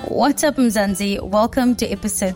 What's up, Mzansi? Welcome to episode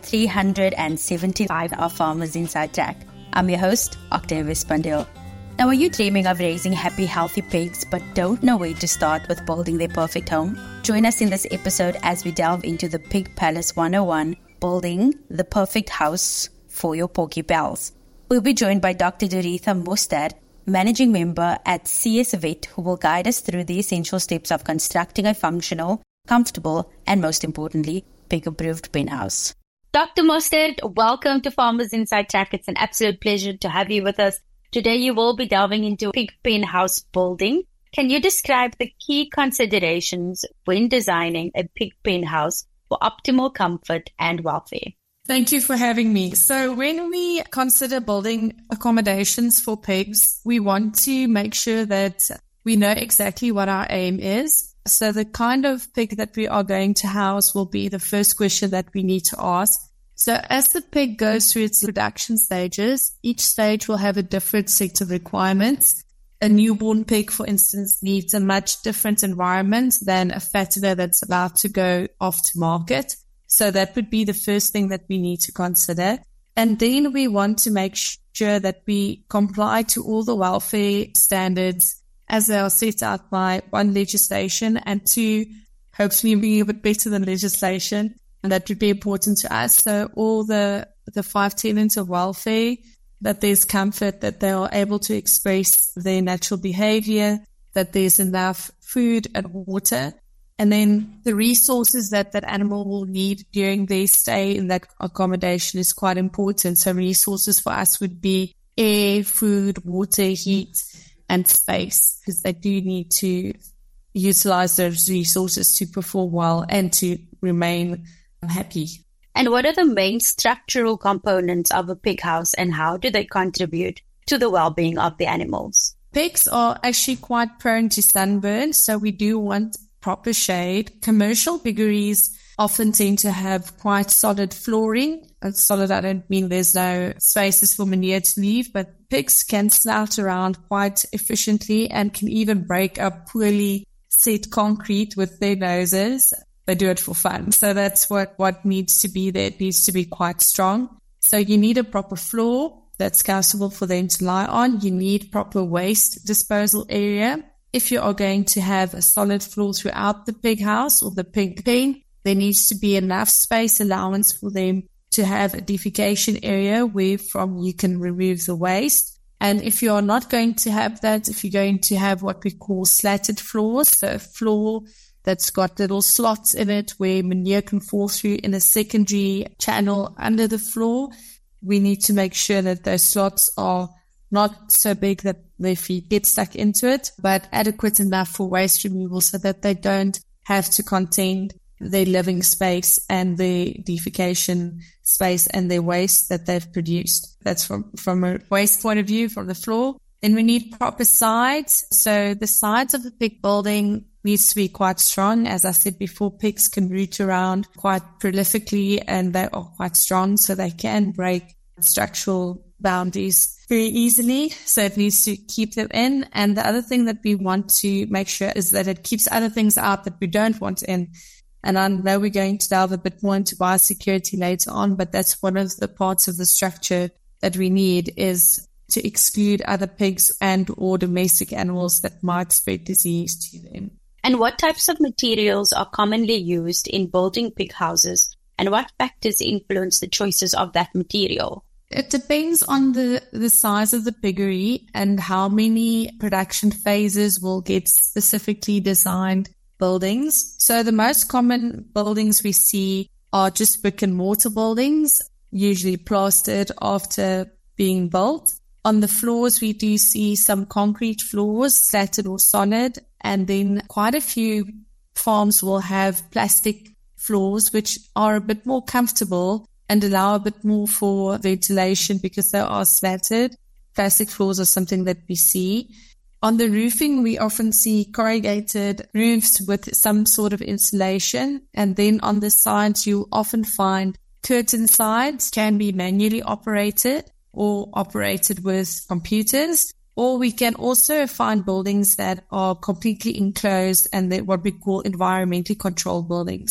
375 of Farmers Inside Track. I'm your host, Octavius Pandil. Now, are you dreaming of raising happy, healthy pigs but don't know where to start with building their perfect home? Join us in this episode as we delve into the Pig Palace 101, building the perfect house for your porky pals. We'll be joined by Dr. Doretha Mostert, managing member at CS Vet, who will guide us through the essential steps of constructing a functional, comfortable, and most importantly, pig-approved pen house. Dr. Mostert, welcome to Farmers Inside Track. It's an absolute pleasure to have you with us. Today you will be delving into pig pen house building. Can you describe the key considerations when designing a pig pen house for optimal comfort and welfare? Thank you for having me. So when we consider building accommodations for pigs, we want to make sure that we know exactly what our aim is. So the kind of pig that we are going to house will be the first question that we need to ask. So as the pig goes through its production stages, each stage will have a different set of requirements. A newborn pig, for instance, needs a much different environment than a fattener that's about to go off to market. So that would be the first thing that we need to consider. And then we want to make sure that we comply to all the welfare standards as they are set out by one, legislation, and two, hopefully being a bit better than legislation. And that would be important to us. So all the 5 tenets of welfare, that there's comfort, that they are able to express their natural behavior, that there's enough food and water. And then the resources that that animal will need during their stay in that accommodation is quite important. So resources for us would be air, food, water, heat, and space, because they do need to utilize those resources to perform well and to remain happy. And what are the main structural components of a pig house and how do they contribute to the well-being of the animals? Pigs are actually quite prone to sunburn, so we do want proper shade. Commercial piggeries often tend to have quite solid flooring. Solid, I don't mean there's no spaces for manure to leave, but pigs can snout around quite efficiently and can even break up poorly set concrete with their noses. They do it for fun. So that's what needs to be there. It needs to be quite strong. So you need a proper floor that's comfortable for them to lie on. You need proper waste disposal area. If you are going to have a solid floor throughout the pig house or the pig pen, there needs to be enough space allowance for them to have a defecation area where from you can remove the waste. And if you are not going to have that, if you're going to have what we call slatted floors, so a floor that's got little slots in it where manure can fall through in a secondary channel under the floor, we need to make sure that those slots are not so big that their feet get stuck into it, but adequate enough for waste removal so that they don't have to contend their living space and their defecation space and their waste that they've produced. That's from a waste point of view, from the floor. Then we need proper sides. So the sides of the pig building needs to be quite strong. As I said before, pigs can root around quite prolifically and they are quite strong, so they can break structural boundaries very easily. So it needs to keep them in. And the other thing that we want to make sure is that it keeps other things out that we don't want in. And I know we're going to delve a bit more into biosecurity later on, but that's one of the parts of the structure that we need, is to exclude other pigs and or domestic animals that might spread disease to them. And what types of materials are commonly used in building pig houses, and what factors influence the choices of that material? It depends on the size of the piggery and how many production phases will get specifically designed buildings. So the most common buildings we see are just brick and mortar buildings, usually plastered after being built. On the floors, we do see some concrete floors, slatted or solid, and then quite a few farms will have plastic floors, which are a bit more comfortable and allow a bit more for ventilation because they are slatted. Plastic floors are something that we see. On the roofing, we often see corrugated roofs with some sort of insulation. And then on the sides, you'll often find curtain sides, can be manually operated or operated with computers. Or we can also find buildings that are completely enclosed and they're what we call environmentally controlled buildings.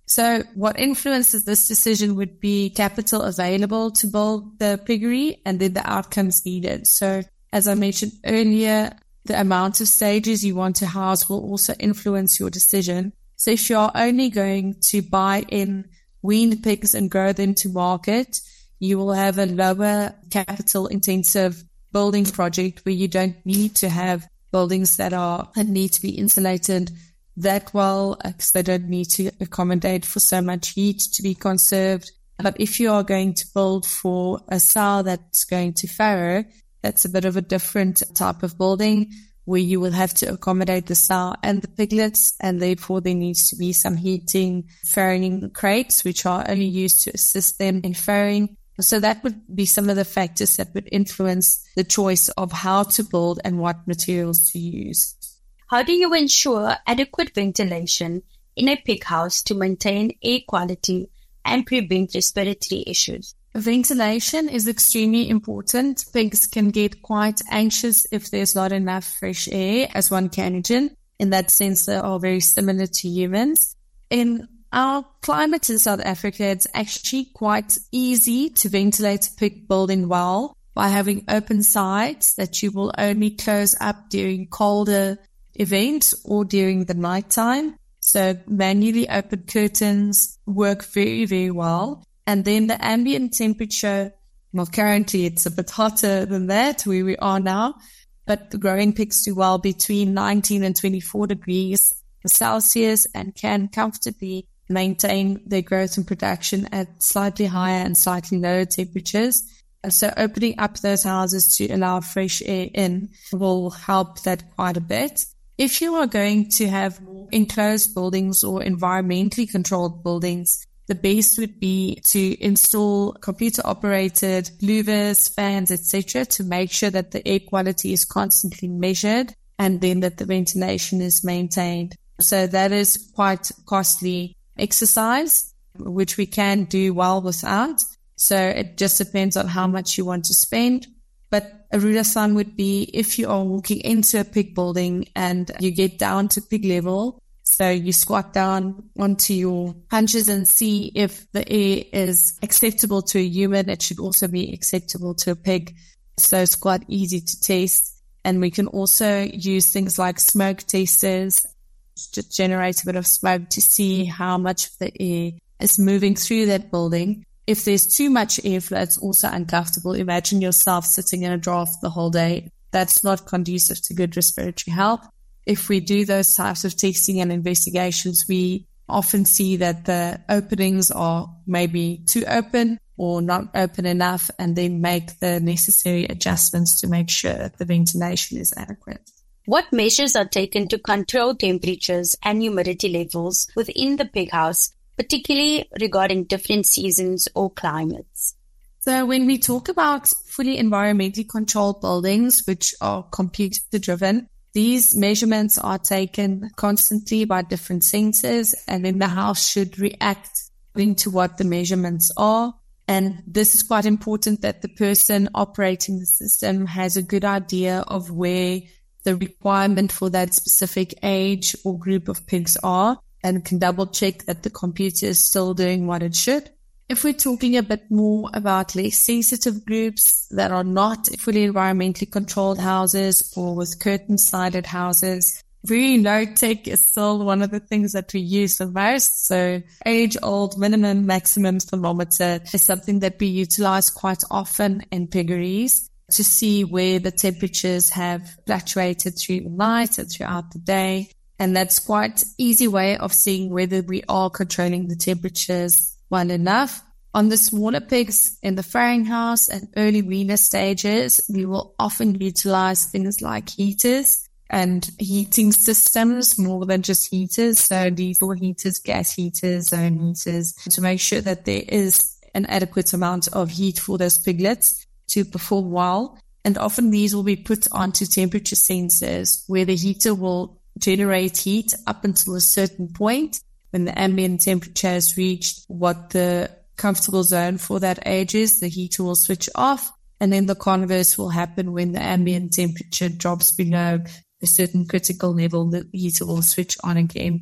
So what influences this decision would be capital available to build the piggery and then the outcomes needed. So as I mentioned earlier, the amount of stages you want to house will also influence your decision. So if you're only going to buy in weaned pigs and grow them to market, you will have a lower capital intensive building project where you don't need to have buildings that need to be insulated that well, because they don't need to accommodate for so much heat to be conserved. But if you are going to build for a sow that's going to farrow, that's a bit of a different type of building where you will have to accommodate the sow and the piglets, and therefore there needs to be some heating, farrowing crates, which are only used to assist them in farrowing. So that would be some of the factors that would influence the choice of how to build and what materials to use. How do you ensure adequate ventilation in a pig house to maintain air quality and prevent respiratory issues? Ventilation is extremely important. Pigs can get quite anxious if there's not enough fresh air, as one can imagine. In that sense, they are very similar to humans. In our climate in South Africa, it's actually quite easy to ventilate a pig building well by having open sides that you will only close up during colder events or during the nighttime. So manually open curtains work very, very well. And then the ambient temperature, well, currently it's a bit hotter than that where we are now, but the growing pigs do well between 19 and 24 degrees Celsius and can comfortably maintain their growth and production at slightly higher and slightly lower temperatures. And so opening up those houses to allow fresh air in will help that quite a bit. If you are going to have more enclosed buildings or environmentally controlled buildings, the best would be to install computer-operated louvers, fans, etc. to make sure that the air quality is constantly measured and then that the ventilation is maintained. So that is quite costly exercise, which we can do well without. So it just depends on how much you want to spend. But a rule of thumb would be if you are walking into a pig building and you get down to pig level, so you squat down onto your haunches and see if the air is acceptable to a human, it should also be acceptable to a pig. So it's quite easy to test. And we can also use things like smoke testers to generate a bit of smoke to see how much of the air is moving through that building. If there's too much airflow, it's also uncomfortable. Imagine yourself sitting in a draft the whole day. That's not conducive to good respiratory health. If we do those types of testing and investigations, we often see that the openings are maybe too open or not open enough, and then make the necessary adjustments to make sure the ventilation is adequate. What measures are taken to control temperatures and humidity levels within the pig house, particularly regarding different seasons or climates? So when we talk about fully environmentally controlled buildings, which are computer-driven, these measurements are taken constantly by different sensors, and then the house should react into what the measurements are. And this is quite important that the person operating the system has a good idea of where the requirement for that specific age or group of pigs are, and can double check that the computer is still doing what it should. If we're talking a bit more about less sensitive groups that are not fully environmentally controlled houses or with curtain-sided houses, very low tech is still one of the things that we use the most. So age-old minimum maximum thermometer is something that we utilize quite often in piggeries to see where the temperatures have fluctuated through the night and throughout the day. And that's quite an easy way of seeing whether we are controlling the temperatures well enough. On the smaller pigs in the farrowing house and early weaner stages, we will often utilize things like heaters and heating systems more than just heaters. So diesel heaters, gas heaters, zone heaters, to make sure that there is an adequate amount of heat for those piglets to perform well. And often these will be put onto temperature sensors where the heater will generate heat up until a certain point. When the ambient temperature has reached what the comfortable zone for that age is, the heater will switch off, and then the converse will happen when the ambient temperature drops below a certain critical level, the heater will switch on again.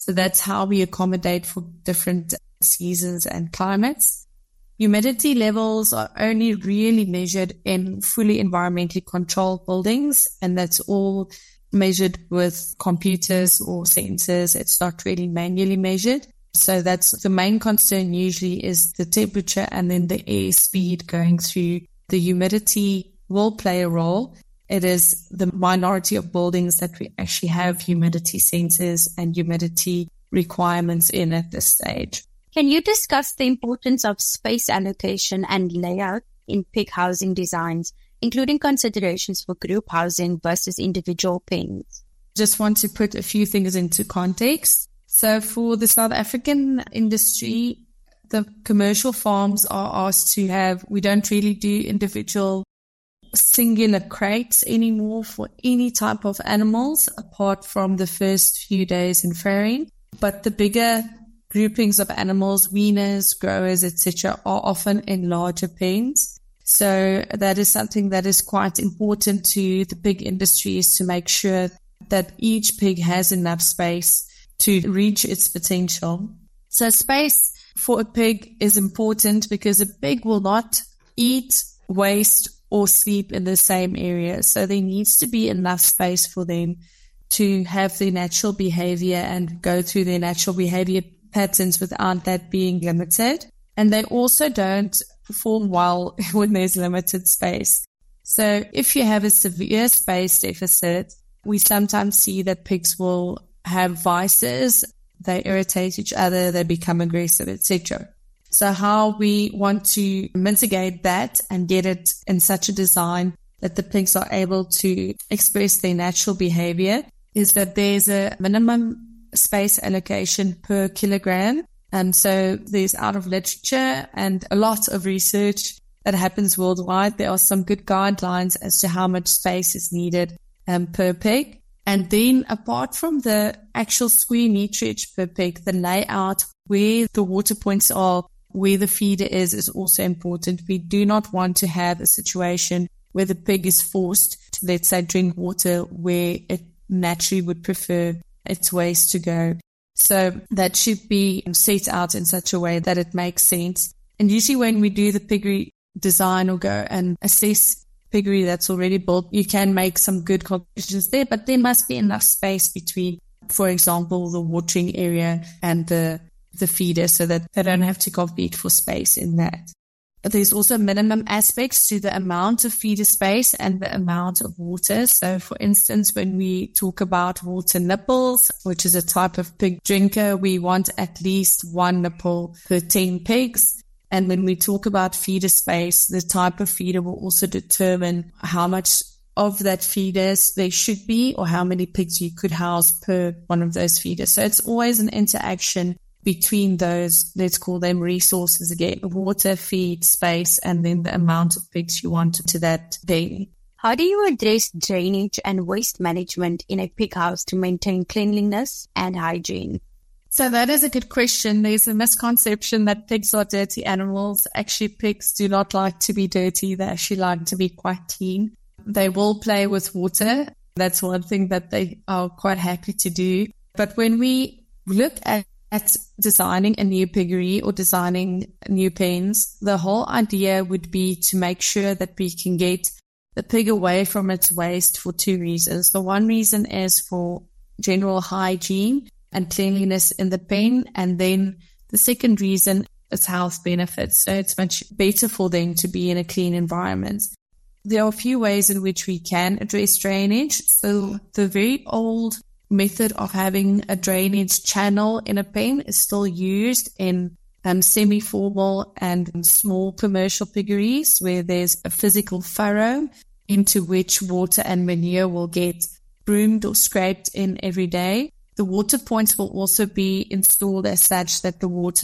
So that's how we accommodate for different seasons and climates. Humidity levels are only really measured in fully environmentally controlled buildings, and that's all measured with computers or sensors. It's not really manually measured. So that's the main concern usually is the temperature and then the air speed going through. The humidity will play a role. It is the minority of buildings that we actually have humidity sensors and humidity requirements in at this stage. Can you discuss the importance of space allocation and layout in pig housing designs, including considerations for group housing versus individual pens? Just want to put a few things into context. So for the South African industry, the commercial farms are asked to have, we don't really do individual singular crates anymore for any type of animals apart from the first few days in farrowing. But the bigger groupings of animals, weaners, growers, etc., are often in larger pens. So that is something that is quite important to the pig industry, is to make sure that each pig has enough space to reach its potential. So space for a pig is important because a pig will not eat, waste, or sleep in the same area. So there needs to be enough space for them to have their natural behavior and go through their natural behavior patterns without that being limited. And they also don't perform well when there's limited space. So if you have a severe space deficit, we sometimes see that pigs will have vices, they irritate each other, they become aggressive, etc. So how we want to mitigate that and get it in such a design that the pigs are able to express their natural behavior is that there's a minimum space allocation per kilogram. And so there's out of literature and a lot of research that happens worldwide. There are some good guidelines as to how much space is needed per pig. And then apart from the actual square meterage per pig, the layout, where the water points are, where the feeder is also important. We do not want to have a situation where the pig is forced to, let's say, drink water where it naturally would prefer its waste to go. So that should be set out in such a way that it makes sense. And usually when we do the piggery design or go and assess piggery that's already built, you can make some good conclusions there, but there must be enough space between, for example, the watering area and the feeder so that they don't have to compete for space in that. There's also minimum aspects to the amount of feeder space and the amount of water. So for instance, when we talk about water nipples, which is a type of pig drinker, we want at least 1 nipple per 10 pigs. And when we talk about feeder space, the type of feeder will also determine how much of that feeders there should be or how many pigs you could house per one of those feeders. So it's always an interaction between those, let's call them resources again, water, feed, space, and then the amount of pigs you want to that daily. How do you address drainage and waste management in a pig house to maintain cleanliness and hygiene? So that is a good question. There's a misconception that pigs are dirty animals. Actually, pigs do not like to be dirty. They actually like to be quite clean. They will play with water. That's one thing that they are quite happy to do. But when we look at designing a new piggery or designing new pens, the whole idea would be to make sure that we can get the pig away from its waste for 2 reasons. The one reason is for general hygiene and cleanliness in the pen, and then the second reason is health benefits. So it's much better for them to be in a clean environment. There are a few ways in which we can address drainage. So the very old method of having a drainage channel in a pen is still used in semi-formal and small commercial piggeries where there's a physical furrow into which water and manure will get broomed or scraped in every day. The water points will also be installed as such that the water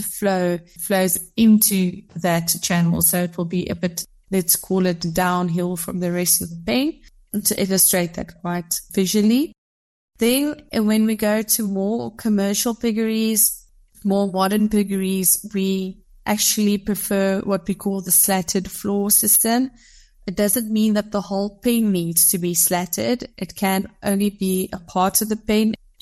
flows into that channel. So it will be a bit, let's call it downhill from the rest of the pen, to illustrate that quite visually. Then when we go to more commercial piggeries, more modern piggeries, we actually prefer what we call the slatted floor system. It doesn't mean that the whole pen needs to be slatted. It can only be a part of the pen. It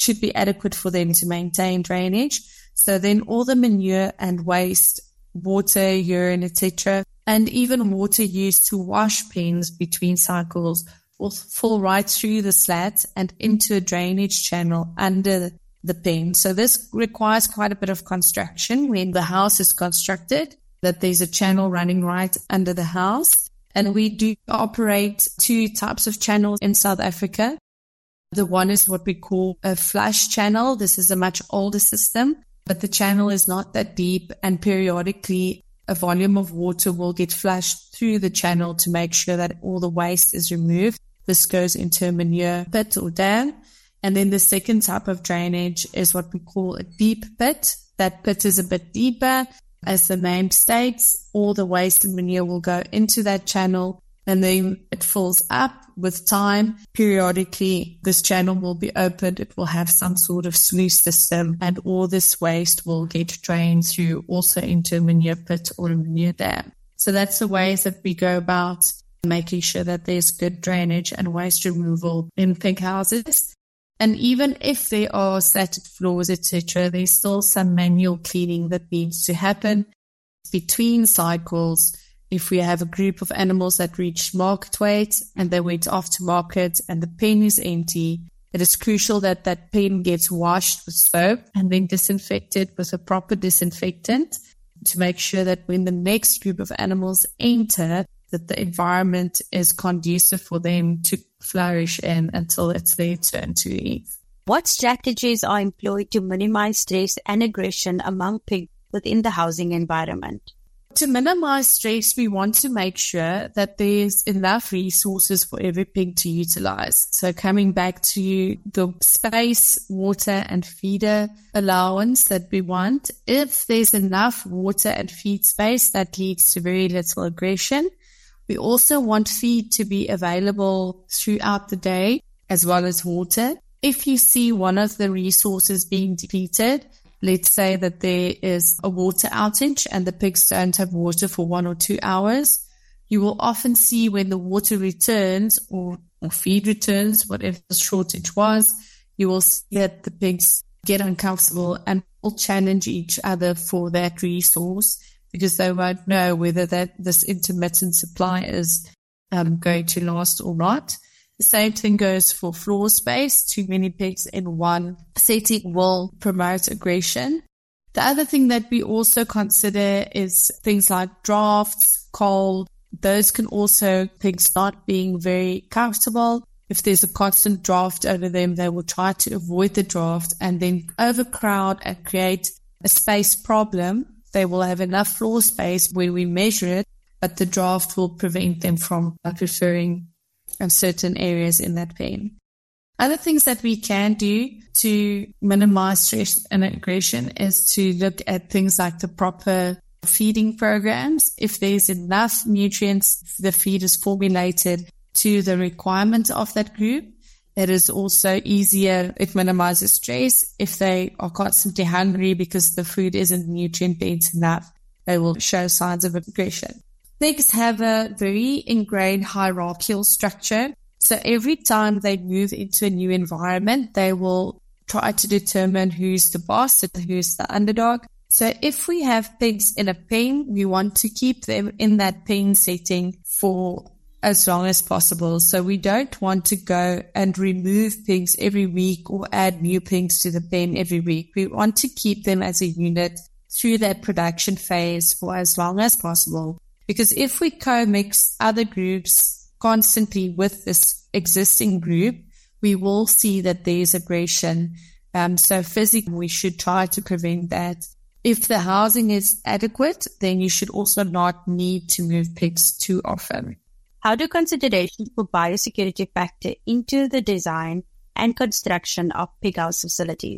should be adequate for them to maintain drainage. So then all the manure and waste, water, urine, etc., and even water used to wash pens between cycles will fall right through the slat and into a drainage channel under the pen. So this requires quite a bit of construction when the house is constructed, that there's a channel running right under the house. And we do operate two types of channels in South Africa. The one is what we call a flush channel. This is a much older system, but the channel is not that deep, and periodically a volume of water will get flushed through the channel to make sure that all the waste is removed. This goes into a manure pit or dam. And then the second type of drainage is what we call a deep pit. That pit is a bit deeper. As the name states, all the waste and manure will go into that channel, and then it fills up with time. Periodically, this channel will be opened. It will have some sort of sluice system, and all this waste will get drained through also into a manure pit or a manure dam. So that's the ways that we go about making sure that there's good drainage and waste removal in pig houses. And even if there are slatted floors, etc., there's still some manual cleaning that needs to happen between cycles. If we have a group of animals that reach market weight and they went off to market and the pen is empty, it is crucial that that pen gets washed with soap and then disinfected with a proper disinfectant to make sure that when the next group of animals enter, that the environment is conducive for them to flourish in until it's their turn to leave. What strategies are employed to minimize stress and aggression among pigs within the housing environment? To minimize stress, we want to make sure that there's enough resources for every pig to utilize. So coming back to the space, water and feeder allowance that we want, if there's enough water and feed space, that leads to very little aggression. We also want feed to be available throughout the day as well as water. If you see one of the resources being depleted, let's say that there is a water outage and the pigs don't have water for 1 or 2 hours, you will often see when the water returns or feed returns, whatever the shortage was, you will see that the pigs get uncomfortable and will challenge each other for that resource, because they won't know whether this intermittent supply is going to last or not. The same thing goes for floor space. Too many pigs in one setting will promote aggression. The other thing that we also consider is things like drafts, cold. Those can also, pigs not being very comfortable. If there's a constant draft over them, they will try to avoid the draft and then overcrowd and create a space problem. They will have enough floor space when we measure it, but the draft will prevent them from preferring certain areas in that pen. Other things that we can do to minimize stress and aggression is to look at things like the proper feeding programs. If there's enough nutrients, the feed is formulated to the requirement of that group. It is also easier, it minimizes stress. If they are constantly hungry because the food isn't nutrient-dense enough, they will show signs of aggression. Pigs have a very ingrained hierarchical structure. So every time they move into a new environment, they will try to determine who's the boss and who's the underdog. So if we have pigs in a pen, we want to keep them in that pen setting for as long as possible. So we don't want to go and remove pigs every week or add new pigs to the pen every week. We want to keep them as a unit through that production phase for as long as possible. Because if we co-mix other groups constantly with this existing group, we will see that there's aggression. So physically, we should try to prevent that. If the housing is adequate, then you should also not need to move pigs too often. How do considerations for biosecurity factor into the design and construction of pig house facilities?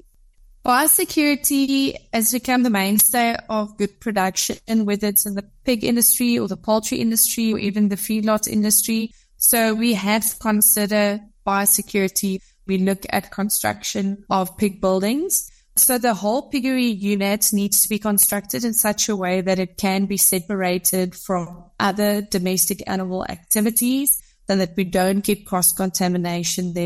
Biosecurity has become the mainstay of good production, whether it's in the pig industry or the poultry industry or even the feedlot industry. So we have to consider biosecurity. We look at construction of pig buildings. So the whole piggery unit needs to be constructed in such a way that it can be separated from other domestic animal activities, so that we don't get cross-contamination there.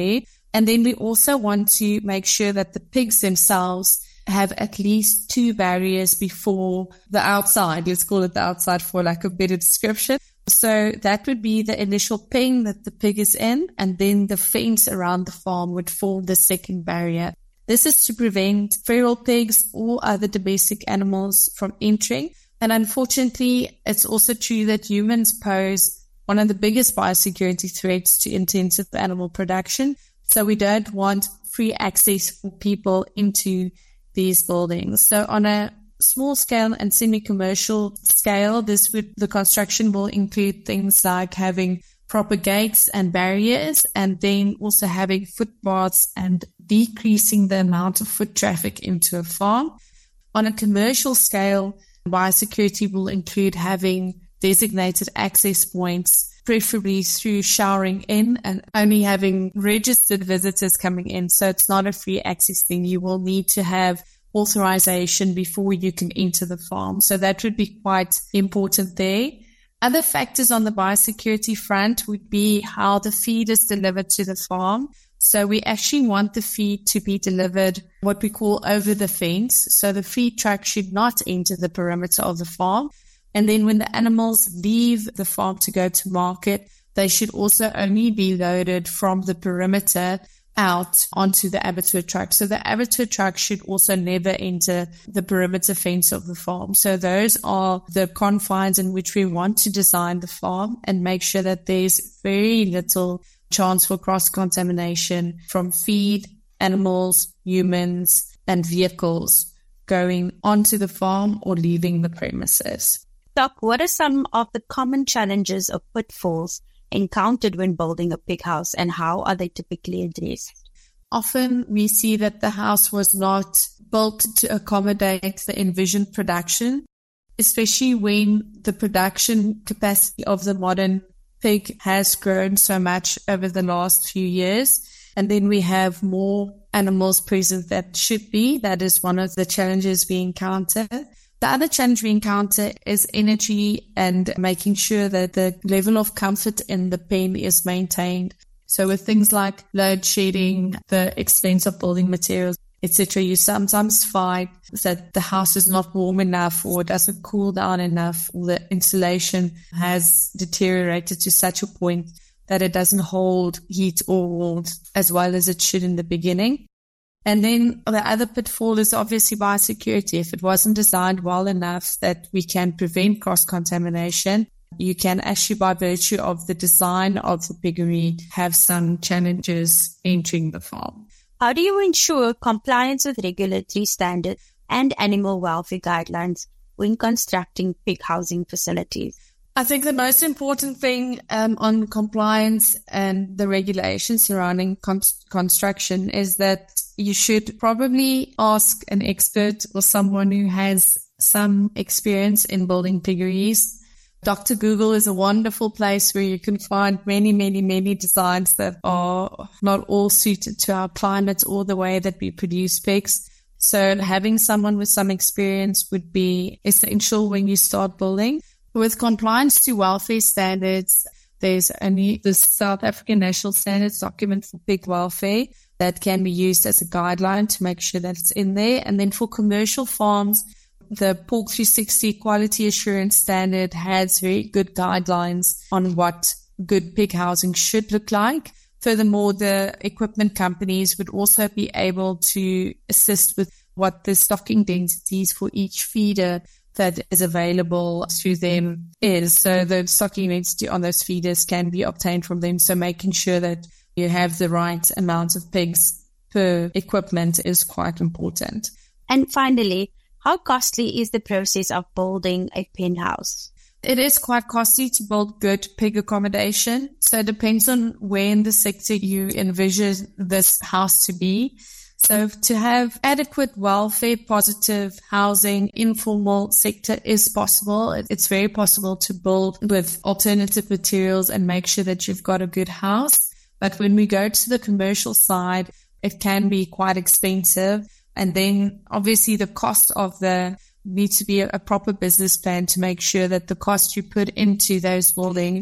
And then we also want to make sure that the pigs themselves have at least 2 barriers before the outside. Let's call it the outside for like a better description. So that would be the initial pen that the pig is in, and then the fence around the farm would form the second barrier. This is to prevent feral pigs or other domestic animals from entering. And unfortunately, it's also true that humans pose one of the biggest biosecurity threats to intensive animal production. So we don't want free access for people into these buildings. So on a small scale and semi-commercial scale, the construction will include things like having proper gates and barriers, and then also having footpaths and decreasing the amount of foot traffic into a farm. On a commercial scale, biosecurity will include having designated access points, preferably through showering in and only having registered visitors coming in. So it's not a free access thing. You will need to have authorization before you can enter the farm. So that would be quite important there. Other factors on the biosecurity front would be how the feed is delivered to the farm. So we actually want the feed to be delivered what we call over the fence. So the feed truck should not enter the perimeter of the farm. And then when the animals leave the farm to go to market, they should also only be loaded from the perimeter out onto the abattoir truck. So the abattoir truck should also never enter the perimeter fence of the farm. So those are the confines in which we want to design the farm and make sure that there's very little chance for cross-contamination from feed, animals, humans, and vehicles going onto the farm or leaving the premises. Doc, what are some of the common challenges or pitfalls encountered when building a pig house, and how are they typically addressed? Often we see that the house was not built to accommodate the envisioned production, especially when the production capacity of the modern pig has grown so much over the last few years. And then we have more animals present that should be. That is one of the challenges we encounter. The other challenge we encounter is energy and making sure that the level of comfort in the pen is maintained. So with things like load shedding, the expense of building materials, etc., you sometimes find that the house is not warm enough or it doesn't cool down enough, or the insulation has deteriorated to such a point that it doesn't hold heat or warmth as well as it should in the beginning. And then the other pitfall is obviously biosecurity. If it wasn't designed well enough that we can prevent cross-contamination, you can actually, by virtue of the design of the piggery, have some challenges entering the farm. How do you ensure compliance with regulatory standards and animal welfare guidelines when constructing pig housing facilities? I think the most important thing on compliance and the regulations surrounding construction is that you should probably ask an expert or someone who has some experience in building piggeries. Dr. Google is a wonderful place where you can find many, many, many designs that are not all suited to our climate or the way that we produce pigs. So having someone with some experience would be essential when you start building. With compliance to welfare standards, there's only the South African National Standards document for pig welfare that can be used as a guideline to make sure that it's in there. And then for commercial farms, the Pork 360 Quality Assurance Standard has very good guidelines on what good pig housing should look like. Furthermore, the equipment companies would also be able to assist with what the stocking densities for each feeder that is available through them is. So the stocking density on those feeders can be obtained from them. So making sure that you have the right amount of pigs per equipment is quite important. And finally, how costly is the process of building a pen house? It is quite costly to build good pig accommodation. So it depends on where in the sector you envision this house to be. So to have adequate welfare, positive housing, informal sector is possible. It's very possible to build with alternative materials and make sure that you've got a good house. But when we go to the commercial side, it can be quite expensive. And then obviously the cost of needs to be a proper business plan to make sure that the cost you put into those buildings,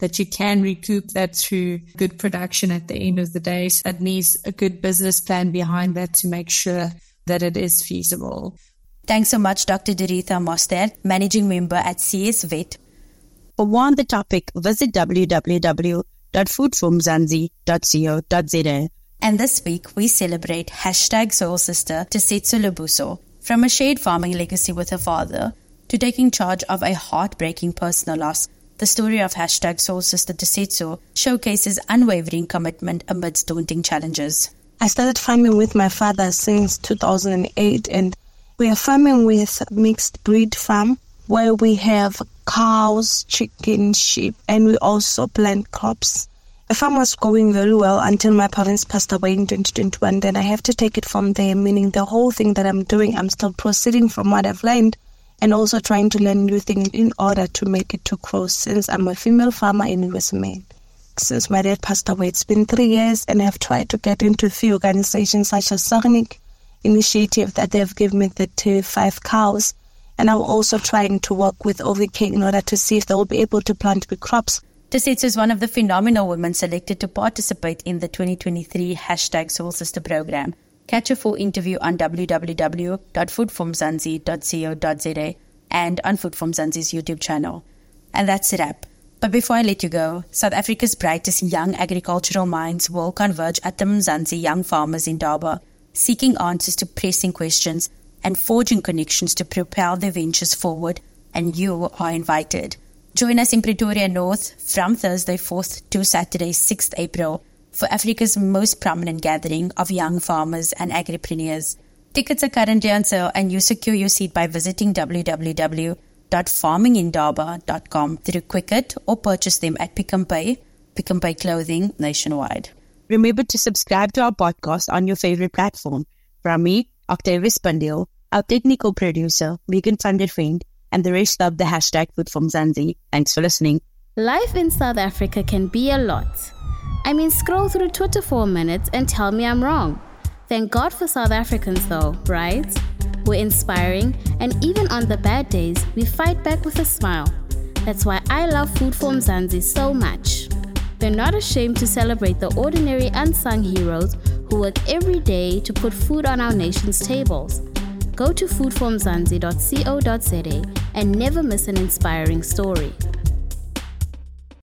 that you can recoup that through good production at the end of the day. So that needs a good business plan behind that to make sure that it is feasible. Thanks so much, Dr. Doretha Mostert, Managing Member at CS Vet. For more on the topic, visit www.foodformzansi.co.za. And this week, we celebrate #Soil Sister Tisetso Lebuso. From a shared farming legacy with her father to taking charge of a heartbreaking personal loss, the story of #Soil Sister Tisetso showcases unwavering commitment amidst daunting challenges. I started farming with my father since 2008, and we are farming with mixed breed farm where we have cows, chicken, sheep, and we also plant crops. The farm was going very well until my parents passed away in 2021. Then I have to take it from there, meaning the whole thing that I'm doing, I'm still proceeding from what I've learned and also trying to learn new things in order to make it to grow, since I'm a female farmer and he was a male. Since my dad passed away, it's been 3 years, and I've tried to get into a few organizations such as Sarnik Initiative that they've given me 35 cows. And I'm also trying to work with OVK in order to see if they will be able to plant big crops. Tisetso is one of the phenomenal women selected to participate in the 2023 #Soil Sister program. Catch a full interview on www.foodformzansi.co.za and on Food for Mzansi's YouTube channel. And that's a wrap. But before I let you go, South Africa's brightest young agricultural minds will converge at the Mzansi Young Farmers Indaba, seeking answers to pressing questions and forging connections to propel their ventures forward, and you are invited. Join us in Pretoria North from Thursday 4th to Saturday 6th April for Africa's most prominent gathering of young farmers and agripreneurs. Tickets are currently on sale, and you secure your seat by visiting www.farmingindaba.com through Quicket or purchase them at Pick n Pay Clothing nationwide. Remember to subscribe to our podcast on your favorite platform. From me, Octavia Spandil, our technical producer, Megan van der Veen, and the rest of the #Food for Mzansi. Thanks for listening. Life in South Africa can be a lot. I mean, scroll through Twitter for a minute and tell me I'm wrong. Thank God for South Africans though, right? We're inspiring, and even on the bad days, we fight back with a smile. That's why I love Food for Mzansi so much. They're not ashamed to celebrate the ordinary unsung heroes who work every day to put food on our nation's tables. Go to foodformzansi.co.za and never miss an inspiring story.